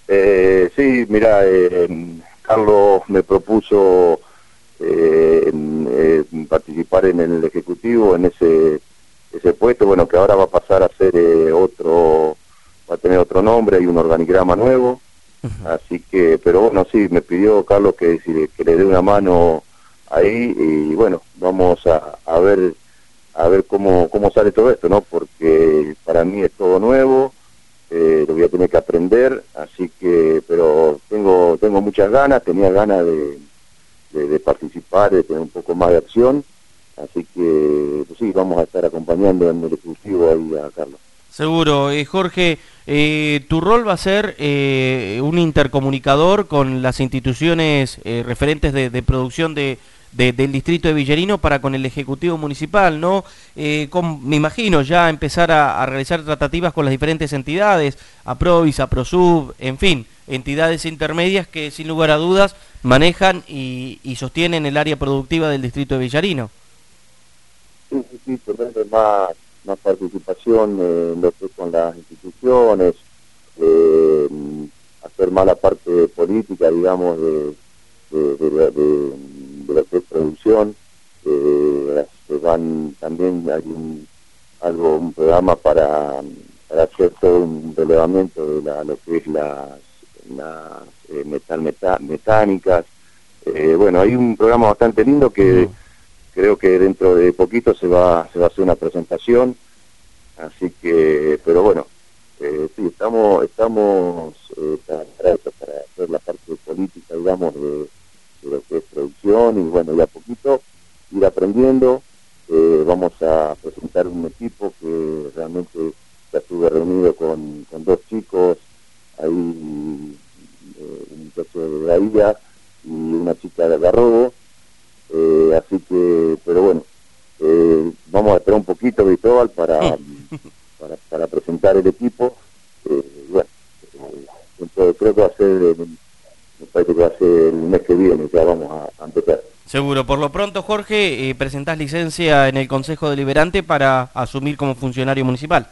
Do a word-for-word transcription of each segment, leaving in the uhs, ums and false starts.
Eh, sí, mira, eh, Carlos me propuso eh, eh, participar en el Ejecutivo, en ese ese puesto, bueno, que ahora va a pasar a ser eh, otro, va a tener otro nombre, hay un organigrama nuevo, Uh-huh. así que, pero bueno, sí, me pidió Carlos que, si- que le dé una mano ahí, y bueno, vamos a, a ver a ver cómo, cómo sale todo esto, ¿no? Porque para mí es todo nuevo, eh, lo voy a tener que aprender, así que, pero tengo tengo muchas ganas, tenía ganas de, de, de participar, de tener un poco más de acción, así que, pues sí, vamos a estar acompañando en el exclusivo ahí a Carlos. Seguro. Eh, Jorge, eh, tu rol va a ser eh, un intercomunicador con las instituciones eh, referentes de, de producción de, de- del distrito de Villarino para con el Ejecutivo Municipal, ¿no? Eh, con- me imagino ya empezar a, a realizar tratativas con las diferentes entidades, APROVIS, APROSUB, en fin, entidades intermedias que sin lugar a dudas manejan y, y sostienen el área productiva del distrito de Villarino. Sí, sí, sí, tener más, más participación eh, en lo que es con las instituciones, eh, hacer más la parte política, digamos, de, de, de, la- de, de lo que es producción. Eh, se van también, hay un, algo, un programa para, para hacer todo un relevamiento de la, lo que es las, las eh, metal, meta, mecánicas. Eh, bueno, hay un programa bastante lindo que Ujú. creo que dentro de poquito se va se va a hacer una presentación, así que, pero bueno, eh, sí, estamos estamos eh, para, para eso, para hacer la parte política, digamos, de, de lo que es producción, y bueno, y a poquito ir aprendiendo. Eh, vamos a presentar un equipo que realmente ya estuve reunido con, con dos chicos, ahí eh, un muchacho de Bahía y una chica de Garrobo. Eh, así que, pero bueno, eh, vamos a esperar un poquito, Cristóbal, para, para, para presentar el equipo. Eh, bueno, eh, entonces creo que va a ser, el, me parece que va a ser el mes que viene, ya vamos a, a empezar. Seguro. Por lo pronto, Jorge, eh, presentás licencia en el Consejo Deliberante para asumir como funcionario municipal.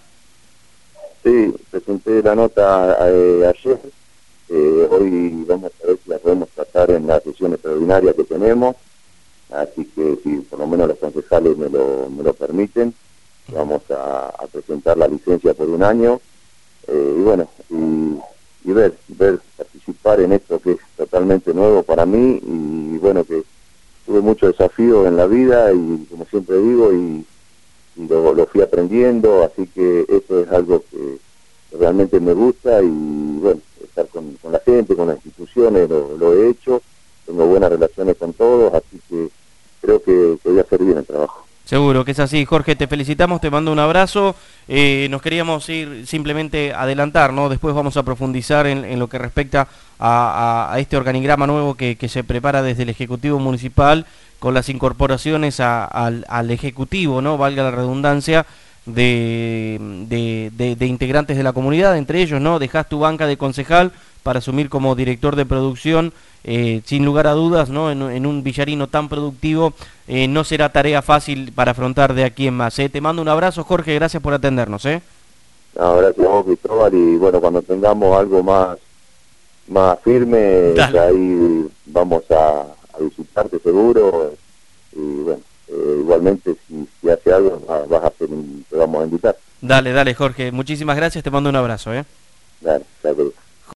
Sí, presenté la nota eh, ayer, eh, hoy vamos a ver si la podemos tratar en la sesión extraordinaria que tenemos, así que si por lo menos los concejales me lo, me lo permiten, vamos a, a presentar la licencia por un año, eh, y bueno, y, y ver, ver, participar en esto que es totalmente nuevo para mí, y bueno, que tuve muchos desafíos en la vida, y como siempre digo, y, y lo, lo fui aprendiendo, así que eso es algo que realmente me gusta, y bueno, estar con, con la gente, con las instituciones, lo, lo he hecho, tengo buenas relaciones con todos, así que creo que, que voy a hacer bien el trabajo. Seguro que es así. Jorge, te felicitamos, te mando un abrazo. Eh, nos queríamos ir simplemente adelantar, ¿no? Después vamos a profundizar en, en lo que respecta a, a- a este organigrama nuevo que, que se prepara desde el Ejecutivo Municipal con las incorporaciones a- al, al Ejecutivo, ¿no? Valga la redundancia, de, de, de- de integrantes de la comunidad, entre ellos, ¿no? Dejás tu banca de concejal para asumir como director de producción, eh, sin lugar a dudas, ¿no? En, en un Villarino tan productivo, eh, no será tarea fácil para afrontar de aquí en más. ¿eh? Te mando un abrazo, Jorge, gracias por atendernos. ¿eh? No, gracias a vos, Cristóbal, y bueno, cuando tengamos algo más más firme, Dale. ya ahí vamos a, a visitarte seguro, y bueno, eh, igualmente si, si hace algo vas vas a hacer un- te vamos a invitar. Dale, dale, Jorge, muchísimas gracias, te mando un abrazo. ¿eh? Dale, dale.